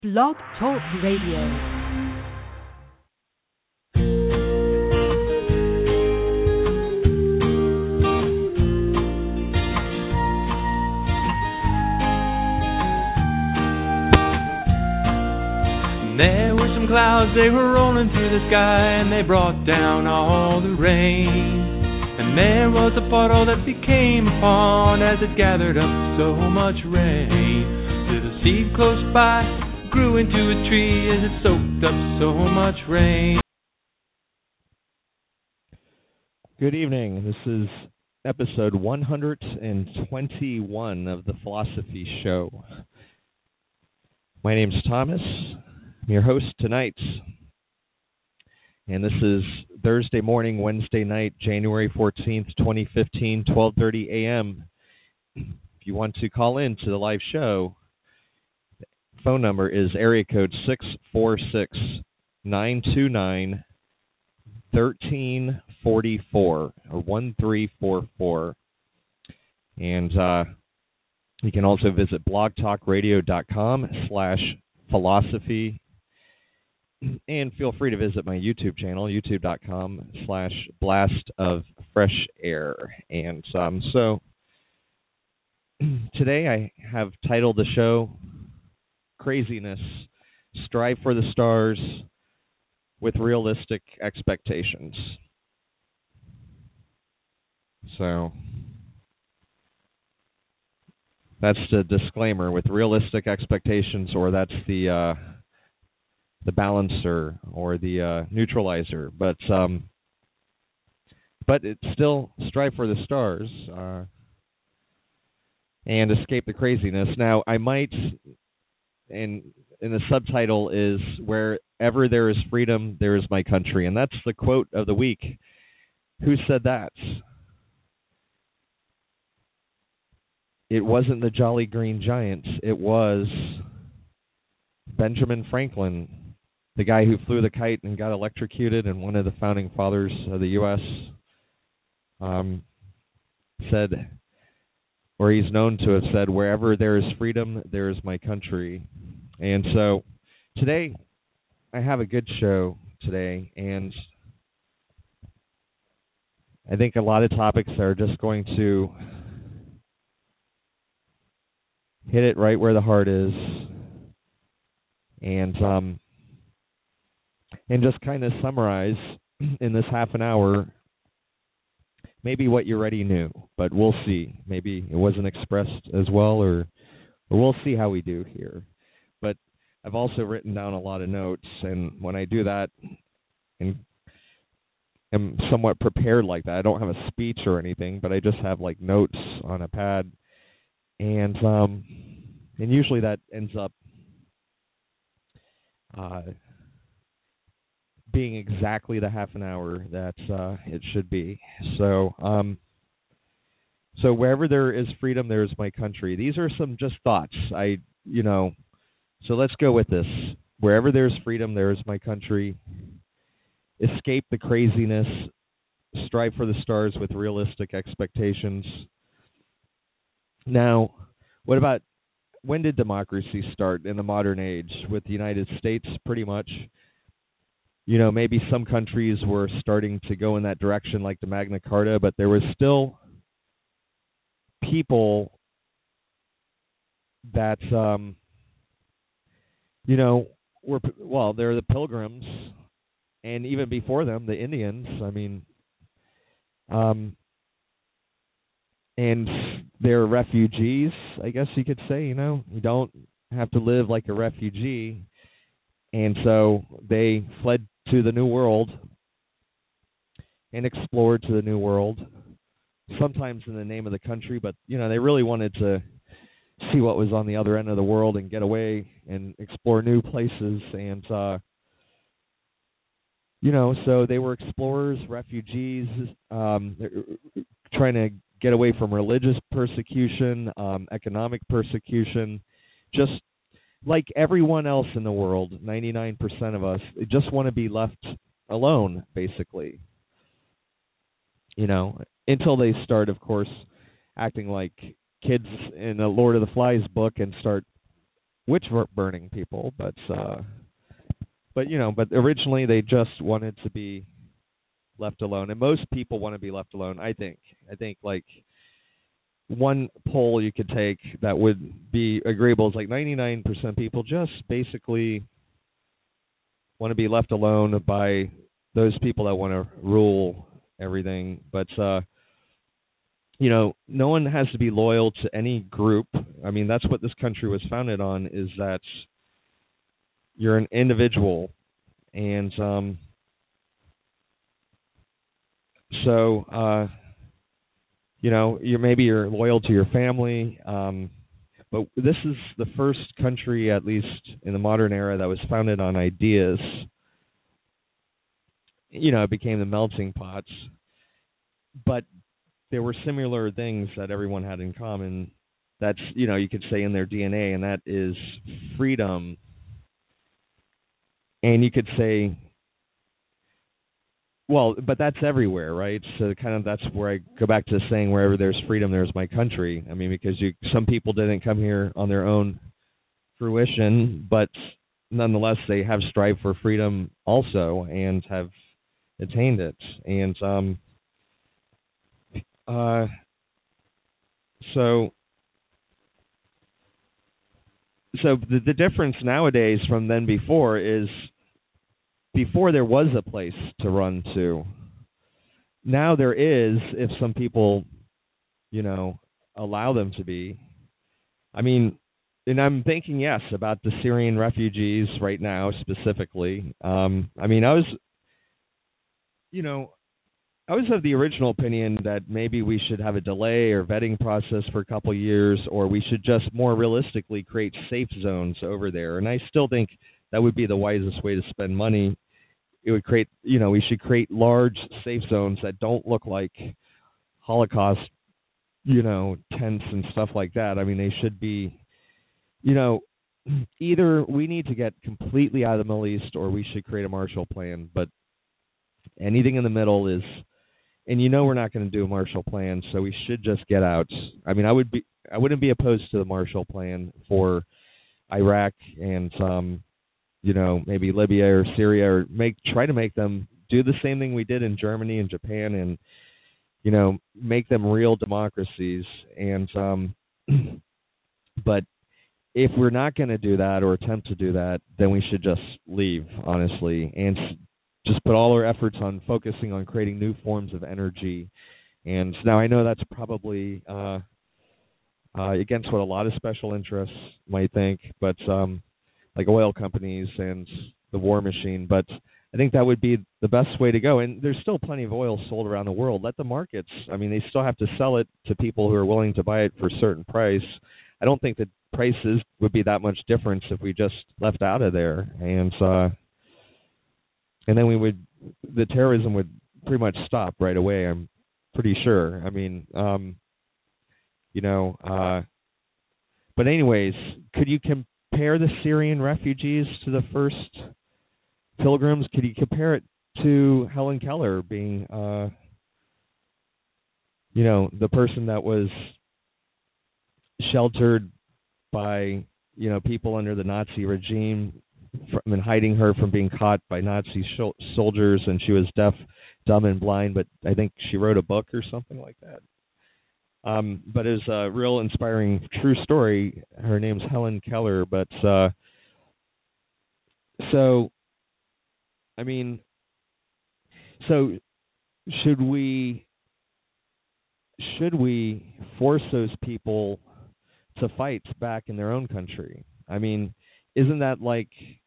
Blog Talk Radio. There were some clouds, they were rolling through the sky, and they brought down all the rain. And there was a puddle that became a pond as it gathered up so much rain. Little seed close by grew into a tree as it soaked up so much rain. Good evening. This is episode 121 of the Philosophy Show. My name's Thomas. I'm your host tonight, and this is Thursday morning, Wednesday night, January 14th, 2015, 12:30 a.m. If you want to call in to the live show, the phone number is area code 646-929-1344 or 1344, and you can also visit blogtalkradio.com/philosophy. And feel free to visit my YouTube channel, youtube.com/blastoffreshair. And so today I have titled the show, Craziness, Strive for the Stars with Realistic Expectations. So that's the disclaimer, with realistic expectations, or that's the balancer or the neutralizer, but it's still strive for the stars and escape the craziness. Now, I might, and the subtitle is "Wherever there is freedom, there is my country," and that's the quote of the week. Who said that? It wasn't the Jolly Green Giant. It was Benjamin Franklin, the guy who flew the kite and got electrocuted, and one of the founding fathers of the U.S., said, or he's known to have said, "Wherever there is freedom, there is my country." And so today, I have a good show today, and I think a lot of topics are just going to hit it right where the heart is, and just kind of summarize in this half an hour maybe what you already knew, but we'll see. Maybe it wasn't expressed as well, or we'll see how we do here. But I've also written down a lot of notes, and when I do that and am somewhat prepared like that, I don't have a speech or anything, but I just have like notes on a pad, and usually that ends up being exactly the half an hour that it should be. So wherever there is freedom, there is my country. These are some just thoughts. So let's go with this. Wherever there is freedom, there is my country. Escape the craziness. Strive for the stars with realistic expectations. Now, what about, when did democracy start in the modern age? With the United States, pretty much. Maybe some countries were starting to go in that direction, like the Magna Carta, but there was still people that, they're the Pilgrims, and even before them, the Indians, and they're refugees, I guess you could say. You don't have to live like a refugee. And so they fled to the New World and explored to the New World, sometimes in the name of the country, but, they really wanted to see what was on the other end of the world and get away and explore new places. And, so they were explorers, refugees, trying to get away from religious persecution, economic persecution, just like everyone else in the world. 99% of us just want to be left alone, basically. Until they start, of course, acting like kids in the Lord of the Flies book and start burning people, but but originally they just wanted to be left alone, and most people want to be left alone. I think like one poll you could take that would be agreeable is like 99% people just basically want to be left alone by those people that want to rule everything. But no one has to be loyal to any group. I mean, that's what this country was founded on, is that you're an individual, and you're loyal to your family, but this is the first country, at least in the modern era, that was founded on ideas. It became the melting pots, but there were similar things that everyone had in common. That's, you could say in their DNA, and that is freedom. And you could say, well, but that's everywhere, right? So kind of that's where I go back to saying wherever there's freedom, there's my country. I mean, because some people didn't come here on their own fruition, but nonetheless they have strived for freedom also and have attained it. And so the difference nowadays from then before is, before there was a place to run to. Now there is, if some people, allow them to be. I mean, and I'm thinking, yes, about the Syrian refugees right now specifically. I mean, I was of the original opinion that maybe we should have a delay or vetting process for a couple of years, or we should just more realistically create safe zones over there. And I still think that would be the wisest way to spend money. It would create, we should create large safe zones that don't look like Holocaust, tents and stuff like that. I mean, they should be, either we need to get completely out of the Middle East, or we should create a Marshall Plan. But anything in the middle is, and we're not going to do a Marshall Plan, so we should just get out. I mean, I wouldn't be opposed to the Marshall Plan for Iraq and maybe Libya or Syria, or try to make them do the same thing we did in Germany and Japan, and make them real democracies. And but if we're not going to do that or attempt to do that, then we should just leave, honestly, and just put all our efforts on focusing on creating new forms of energy. And now I know that's probably against what a lot of special interests might think, but like oil companies and the war machine. But I think that would be the best way to go. And there's still plenty of oil sold around the world. Let the markets, I mean, they still have to sell it to people who are willing to buy it for a certain price. I don't think that prices would be that much difference if we just left out of there. And then the terrorism would pretty much stop right away, I'm pretty sure. I mean, but anyways, could you compare the Syrian refugees to the first pilgrims? Could you compare it to Helen Keller being, the person that was sheltered by, people under the Nazi regime and hiding her from being caught by Nazi soldiers, and she was deaf, dumb, and blind, but I think she wrote a book or something like that. But it's a real inspiring, true story. Her name's Helen Keller. But should we force those people to fight back in their own country? I mean, isn't that like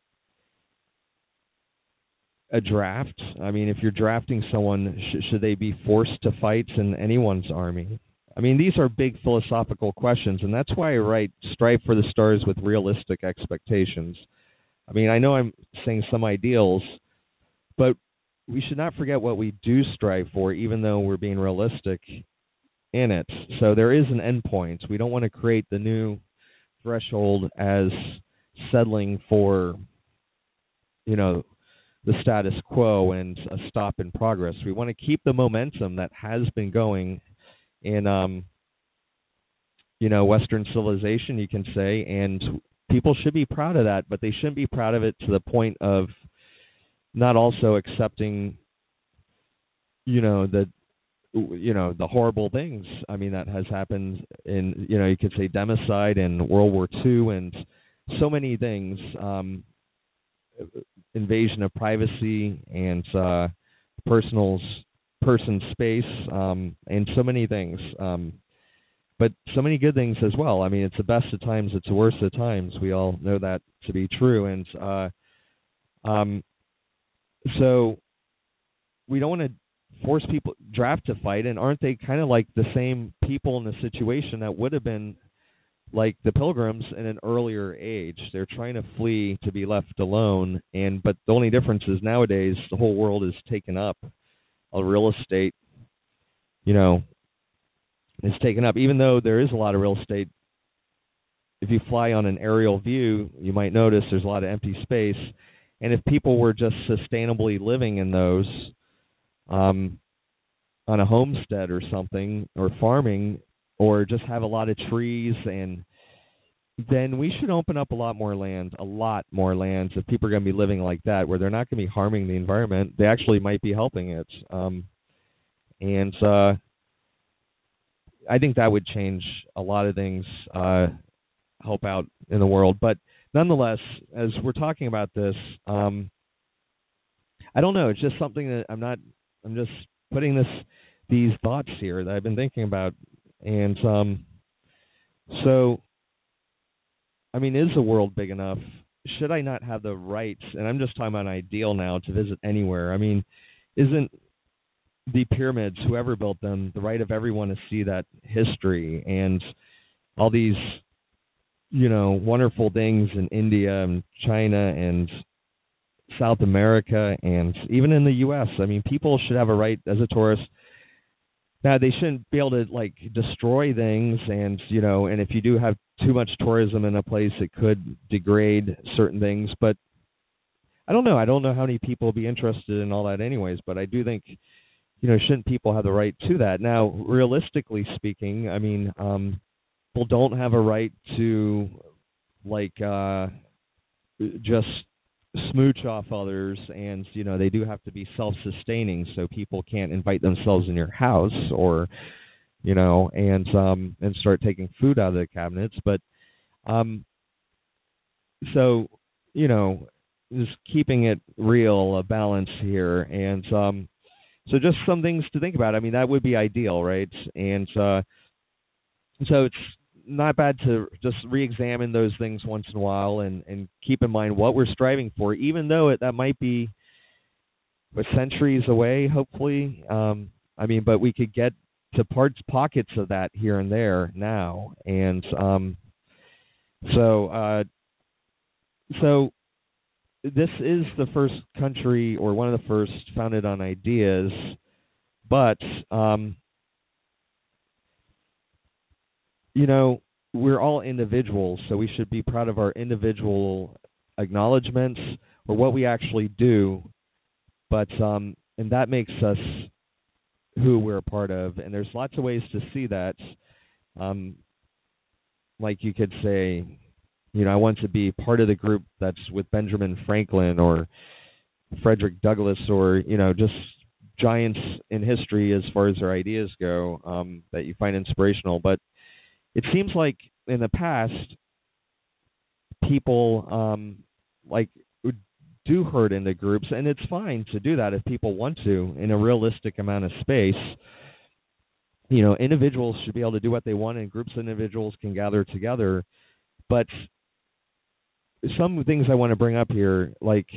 a draft? I mean, if you're drafting someone, should they be forced to fight in anyone's army? I mean, these are big philosophical questions, and that's why I write Strive for the Stars with realistic expectations. I mean, I know I'm saying some ideals, but we should not forget what we do strive for, even though we're being realistic in it. So there is an end point. We don't want to create the new threshold as settling for, the status quo and a stop in progress. We want to keep the momentum that has been going in, Western civilization, you can say, and people should be proud of that, but they shouldn't be proud of it to the point of not also accepting, the horrible things. I mean, that has happened in, you could say democide and World War II and so many things, invasion of privacy and person space, and so many things. But so many good things as well. I mean, it's the best of times, it's the worst of times. We all know that to be true. And so we don't want to force people draft to fight. And aren't they kind of like the same people in the situation that would have been like the Pilgrims in an earlier age? They're trying to flee to be left alone. But the only difference is nowadays the whole world is taken up. Real estate, is taken up. Even though there is a lot of real estate, if you fly on an aerial view, you might notice there's a lot of empty space. And if people were just sustainably living in those, on a homestead or something, or farming, or just have a lot of trees, and then we should open up a lot more lands. If people are going to be living like that, where they're not going to be harming the environment, they actually might be helping it. And I think that would change a lot of things, help out in the world. But nonetheless, as we're talking about this, I don't know. It's just something that I'm just putting these thoughts here that I've been thinking about. And so, I mean, is the world big enough? Should I not have the rights? And I'm just talking about an ideal now, to visit anywhere. I mean, isn't the pyramids, whoever built them, the right of everyone to see that history and all these, wonderful things in India and China and South America and even in the U.S.? I mean, people should have a right as a tourist. Now, they shouldn't be able to, destroy things, and, and if you do have too much tourism in a place, it could degrade certain things. But I don't know. I don't know how many people will be interested in all that anyways, but I do think, shouldn't people have the right to that? Now, realistically speaking, I mean, people don't have a right to, just smooch off others, and they do have to be self-sustaining, so people can't invite themselves in your house or and start taking food out of the cabinets. But so just keeping it real, a balance here. And so just some things to think about. I mean, that would be ideal, right? And so it's not bad to just re-examine those things once in a while and keep in mind what we're striving for, even though that might be centuries away, hopefully. I mean, but we could get to pockets of that here and there now. And so this is the first country, or one of the first, founded on ideas, but we're all individuals, so we should be proud of our individual acknowledgments or what we actually do. But and that makes us who we're a part of, and there's lots of ways to see that. Like you could say, I want to be part of the group that's with Benjamin Franklin or Frederick Douglass, or just giants in history as far as their ideas go, that you find inspirational. But it seems like in the past, people do herd into groups, and it's fine to do that if people want to in a realistic amount of space. Individuals should be able to do what they want, and groups of individuals can gather together. But some things I want to bring up here,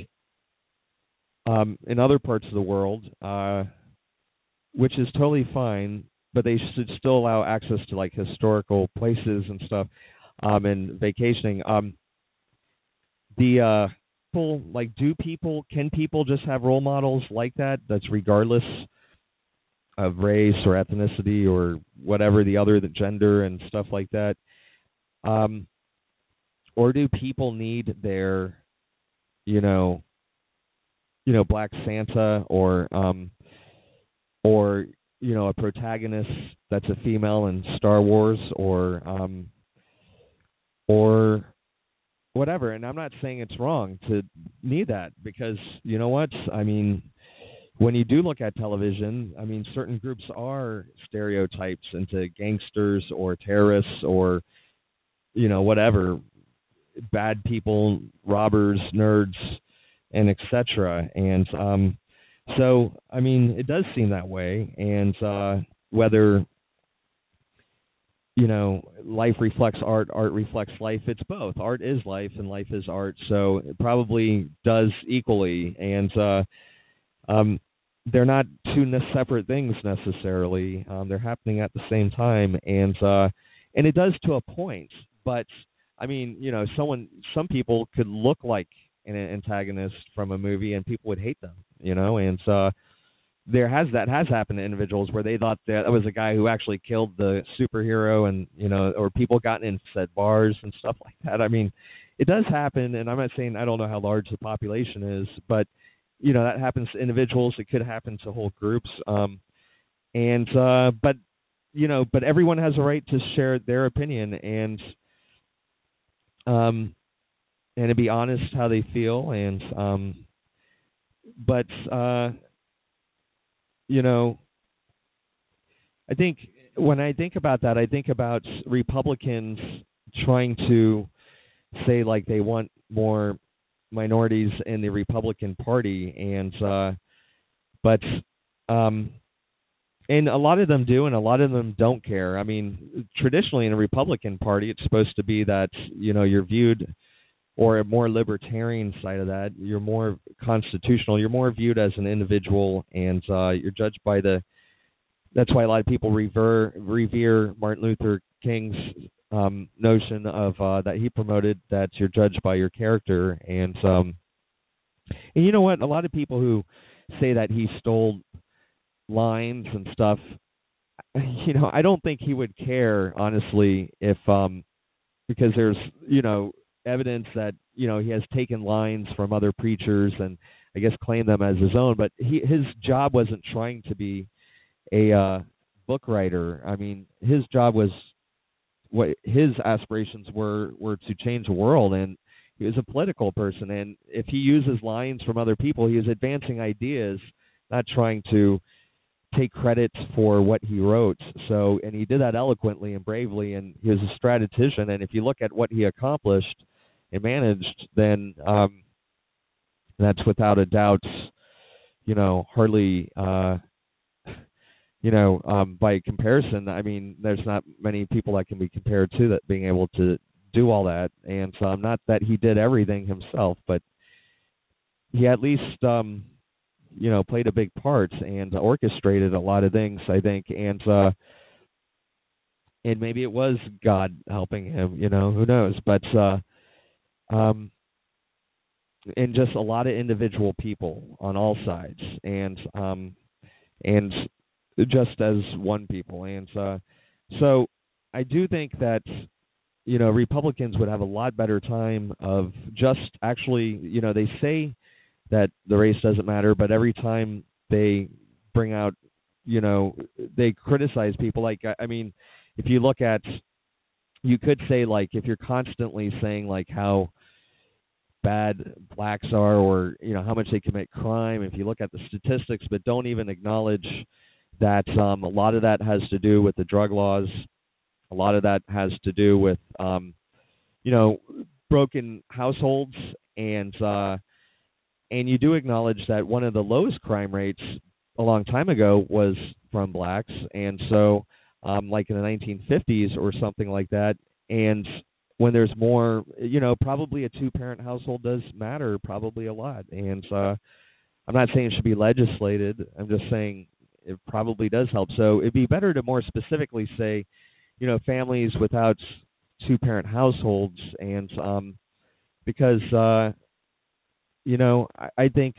in other parts of the world, which is totally fine, but they should still allow access to historical places and stuff, and vacationing. Can people just have role models like that? That's regardless of race or ethnicity or whatever, the gender and stuff like that. Or do people need their, Black Santa or a protagonist that's a female in Star Wars, or whatever. And I'm not saying it's wrong to need that, because you know what? I mean, when you do look at television, I mean, certain groups are stereotypes into gangsters or terrorists or, you know, whatever, bad people, robbers, nerds, and etc. And so, I mean, it does seem that way. And whether, you know, life reflects art, art reflects life, it's both. Art is life and life is art. So it probably does equally. And they're not two separate things necessarily. They're happening at the same time. And it does to a point. But, I mean, you know, some people could look like an antagonist from a movie and people would hate them, you know, and that has happened to individuals where they thought that was a guy who actually killed the superhero, and, you know, or people gotten in said bars and stuff like that. I mean, it does happen, and I'm not saying, I don't know how large the population is, but, you know, that happens to individuals. It could happen to whole groups. But, you know, but everyone has a right to share their opinion and to be honest how they feel. And, but, you know, I think when I think about that, I think about Republicans trying to say like they want more minorities in the Republican Party, and and a lot of them do, and a lot of them don't care. I mean, traditionally in the Republican Party, it's supposed to be that, you know, you're viewed, or a more libertarian side of that, you're more constitutional, you're more viewed as an individual, and you're judged by that's why a lot of people revere Martin Luther King's notion of that he promoted, that you're judged by your character. And you know what? A lot of people who say that he stole lines and stuff, you know, I don't think he would care, honestly, if because there's, you know, evidence that, you know, he has taken lines from other preachers and I guess claimed them as his own, but his job wasn't trying to be a book writer. I mean, his job was, what his aspirations were to change the world, and he was a political person, and if he uses lines from other people, he is advancing ideas, not trying to take credit for what he wrote. So, and he did that eloquently and bravely, and he was a strategician, and if you look at what he accomplished and managed, then that's without a doubt, you know, hardly, you know, by comparison, I mean, there's not many people that can be compared to that being able to do all that. And so, not that he did everything himself, but he at least, you know, played a big part and orchestrated a lot of things, I think. And maybe it was God helping him, you know, who knows? But and just a lot of individual people on all sides, and just as one people. And so I do think that, you know, Republicans would have a lot better time of just actually, you know, they say that the race doesn't matter, but every time they bring out, you know, they criticize people. Like, I mean, if you look at, you could say, like, if you're constantly saying, like, how bad blacks are, or, you know, how much they commit crime, if you look at the statistics, but don't even acknowledge that a lot of that has to do with the drug laws, a lot of that has to do with, you know, broken households, and you do acknowledge that one of the lowest crime rates a long time ago was from blacks, and so like in the 1950s or something like that. And when there's more, you know, probably a two-parent household does matter probably a lot. And I'm not saying it should be legislated. I'm just saying it probably does help. So it'd be better to more specifically say, you know, families without two-parent households, and because you know, I think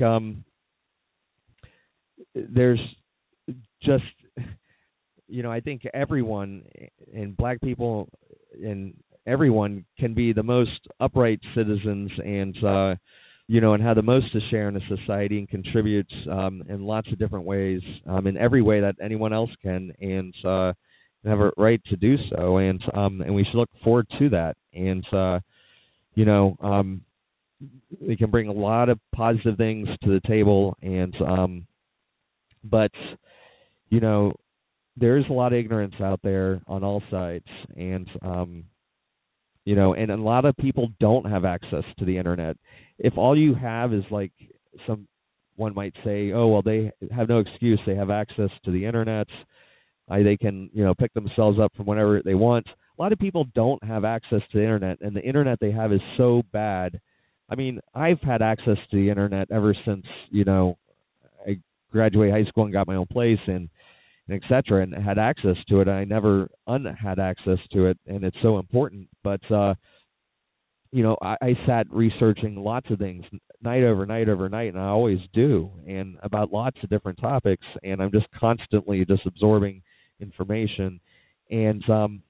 there's just, you know, I think everyone, and black people and everyone, can be the most upright citizens, and you know, and have the most to share in a society, and contribute in lots of different ways, in every way that anyone else can, and have a right to do so, and we should look forward to that. And they can bring a lot of positive things to the table, and but there's a lot of ignorance out there on all sides, and and a lot of people don't have access to the internet. If all you have is like one might say, oh well, they have no excuse, they have access to the internet, they can pick themselves up from whenever they want. A lot of people don't have access to the internet, and the internet they have is so bad. I mean, I've had access to the internet ever since I graduated high school and got my own place and et cetera, and had access to it. I never had access to it, and it's so important. But I sat researching lots of things night over night over night, and I always do, and about lots of different topics, and I'm just constantly just absorbing information. And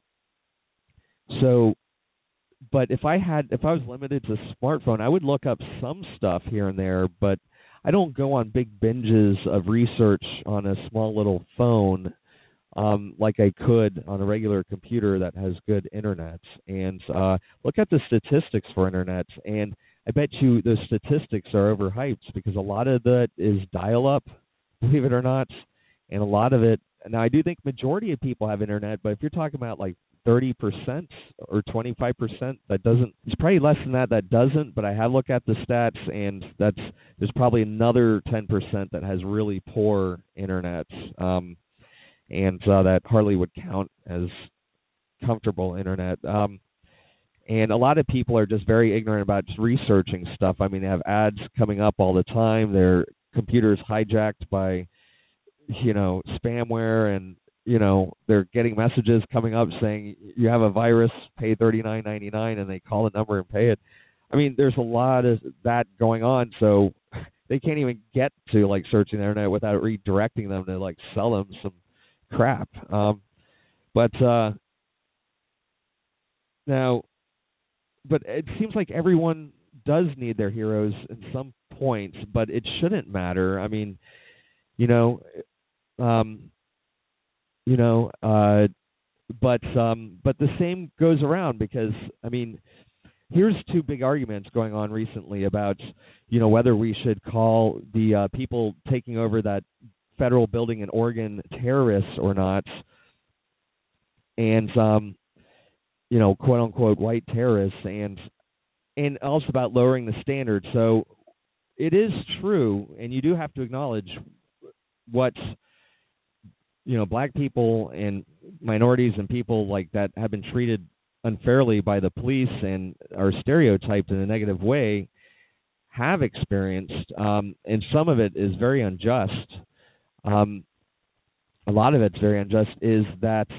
but if I was limited to smartphone, I would look up some stuff here and there, but I don't go on big binges of research on a small little phone like I could on a regular computer that has good internet. And look at the statistics for internet, and I bet you those statistics are overhyped because a lot of that is dial-up, believe it or not, and a lot of it. Now, I do think majority of people have internet, but if you're talking about like 30% or 25%, that doesn't. It's probably less than that doesn't. But I have looked at the stats, and there's probably another 10% that has really poor internet, and that hardly would count as comfortable internet. And a lot of people are just very ignorant about just researching stuff. I mean, they have ads coming up all the time. Their computers hijacked by spamware, and they're getting messages coming up saying you have a virus, pay $39.99, and they call the number and pay it. I mean, there's a lot of that going on, so they can't even get to like searching the internet without redirecting them to like sell them some crap. But it seems like everyone does need their heroes in some points, but it shouldn't matter. I mean, but the same goes around, because I mean, here's two big arguments going on recently about whether we should call the people taking over that federal building in Oregon terrorists or not, and quote unquote white terrorists, and also about lowering the standard. So it is true, and you do have to acknowledge what black people and minorities and people like that have been treated unfairly by the police and are stereotyped in a negative way have experienced, and some of it is very unjust. A lot of it's very unjust, is that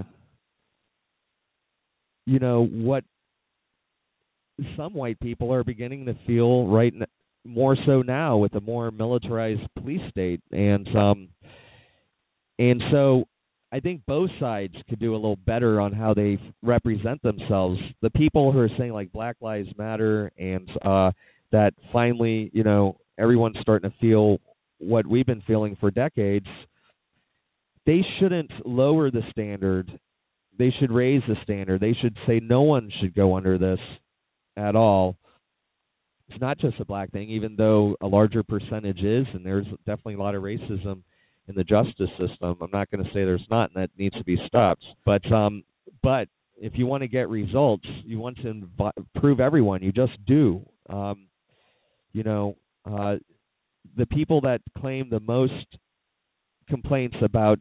what some white people are beginning to feel more so now with a more militarized police state, and so I think both sides could do a little better on how they represent themselves. The people who are saying like Black Lives Matter, and that finally everyone's starting to feel what we've been feeling for decades, they shouldn't lower the standard. They should raise the standard. They should say no one should go under this at all. It's not just a black thing, even though a larger percentage is, and there's definitely a lot of racism in the justice system. I'm not going to say there's not, and that needs to be stopped. But if you want to get results, you want to improve everyone. You just do. The people that claim the most complaints about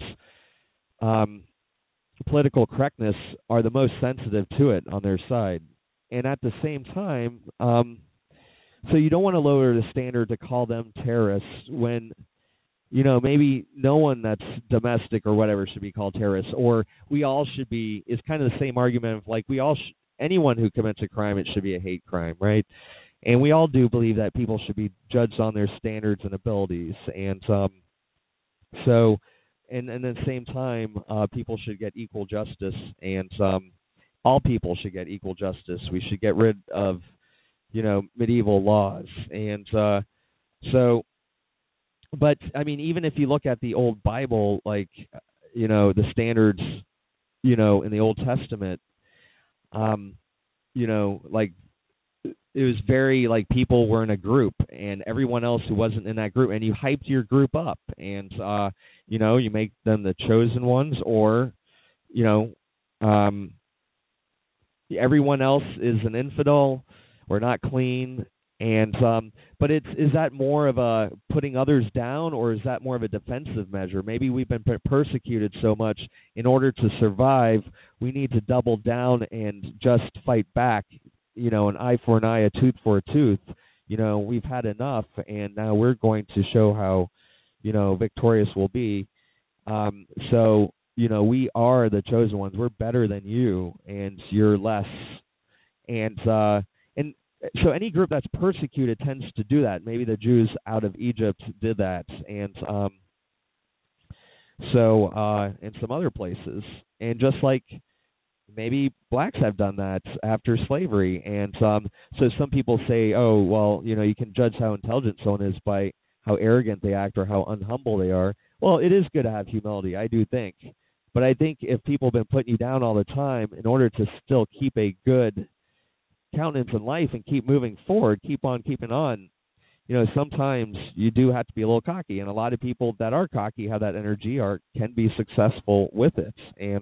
political correctness are the most sensitive to it on their side. And at the same time, so you don't want to lower the standard to call them terrorists when, maybe no one that's domestic or whatever should be called terrorists, or we all should be, is kind of the same argument of like anyone who commits a crime, it should be a hate crime, right? And we all do believe that people should be judged on their standards and abilities. And and at the same time, people should get equal justice, and all people should get equal justice. We should get rid of, medieval laws. And but I mean, even if you look at the old Bible, like, the standards, in the Old Testament, like was very like people were in a group and everyone else who wasn't in that group, and you hyped your group up, and you make them the chosen ones, or everyone else is an infidel or not clean. And but is that more of a putting others down, or is that more of a defensive measure? Maybe we've been persecuted so much, in order to survive, we need to double down and just fight back. An eye for an eye, a tooth for a tooth. We've had enough, and now we're going to show how, victorious we'll be. So we are the chosen ones. We're better than you, and you're less. And so any group that's persecuted tends to do that. Maybe the Jews out of Egypt did that, and and some other places. And just like maybe blacks have done that after slavery. And so some people say, oh, well, you can judge how intelligent someone is by how arrogant they act or how unhumble they are. Well, it is good to have humility, I do think. But I think if people have been putting you down all the time, in order to still keep a good countenance in life and keep moving forward, keep on keeping on, sometimes you do have to be a little cocky, and a lot of people that are cocky, have that energy, can be successful with it. And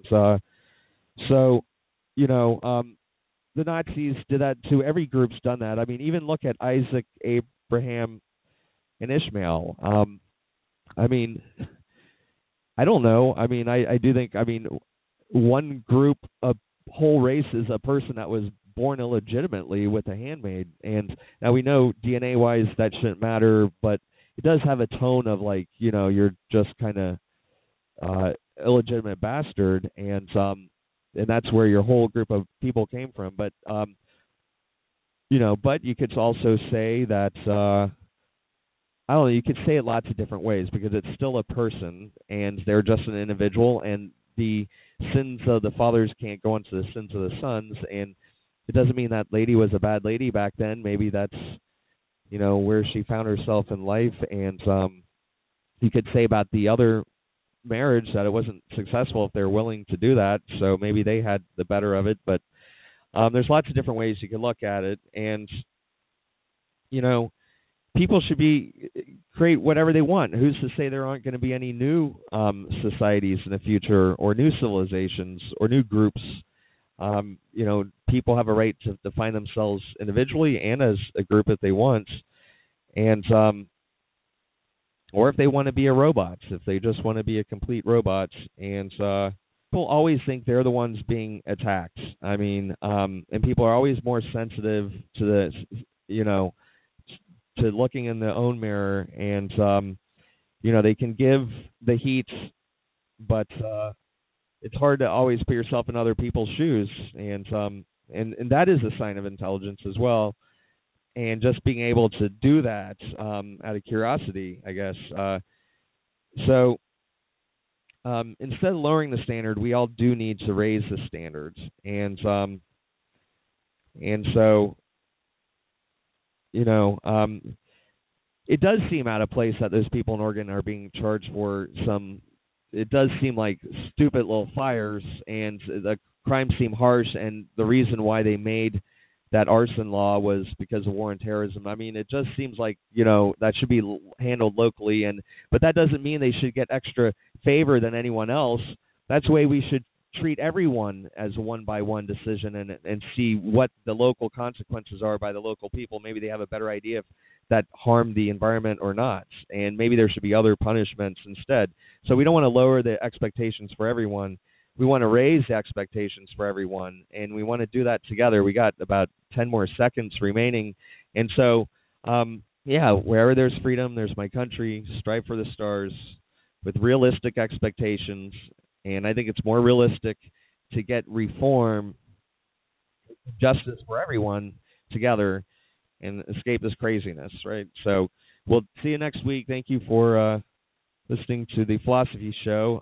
the Nazis did that too. Every group's done that. I mean, even look at Isaac, Abraham, and Ishmael. I don't know. I do think, one group, a whole race is a person that was born illegitimately with a handmaid. And now we know DNA-wise that shouldn't matter, but it does have a tone of like, you're just kind of illegitimate bastard, and that's where your whole group of people came from. But but you could also say that I don't know. You could say it lots of different ways, because it's still a person, and they're just an individual, and the sins of the fathers can't go into the sins of the sons. And it doesn't mean that lady was a bad lady back then. Maybe that's where she found herself in life. And you could say about the other marriage that it wasn't successful if they're willing to do that, so maybe they had the better of it. But there's lots of different ways you can look at it. And people should create whatever they want. Who's to say there aren't going to be any new societies in the future, or new civilizations, or new groups? People have a right to define themselves individually and as a group if they want, and or if they want to be a robot, if they just want to be a complete robot. And people always think they're the ones being attacked. And people are always more sensitive to this, to looking in their own mirror, and they can give the heat, but it's hard to always put yourself in other people's shoes, and that is a sign of intelligence as well. And just being able to do that out of curiosity, I guess. So instead of lowering the standard, we all do need to raise the standards, and so it does seem out of place that those people in Oregon are being charged for it does seem like stupid little fires, and the crimes seem harsh, and the reason why they made that arson law was because of war and terrorism. It just seems like, that should be handled locally, but that doesn't mean they should get extra favor than anyone else. That's the way we should treat everyone, as a one-by-one decision, and see what the local consequences are by the local people. Maybe they have a better idea if that harm the environment or not, and maybe there should be other punishments instead. So we don't want to lower the expectations for everyone. We want to raise the expectations for everyone, and we want to do that together. We got about 10 more seconds remaining, and so, wherever there's freedom, there's my country. Strive for the stars with realistic expectations, and I think it's more realistic to get reform, justice for everyone together, and escape this craziness, right? So we'll see you next week. Thank you for listening to the Philosophy Show.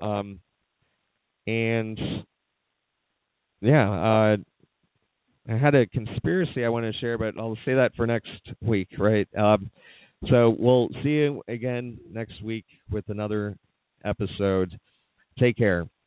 I had a conspiracy I want to share, but I'll say that for next week, right? So we'll see you again next week with another episode. Take care.